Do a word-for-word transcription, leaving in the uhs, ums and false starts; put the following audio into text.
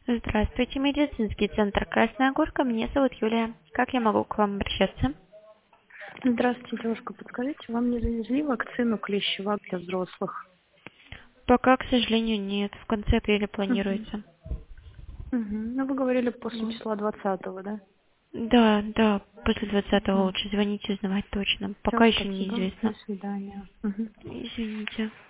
Здравствуйте, медицинский центр Красная Горка. Меня зовут Юлия. Как я могу к вам обращаться? Здравствуйте, девушка. Подскажите, вам не завезли вакцину клещевак для взрослых? Пока, к сожалению, нет. В конце апреля Угу. планируется. Угу. Ну, вы говорили после Вот. числа двадцатого, да? Да, да, после двадцатого Угу. лучше звонить и узнавать точно. Все, Пока еще спасибо. неизвестно. До свидания. Угу. Извините.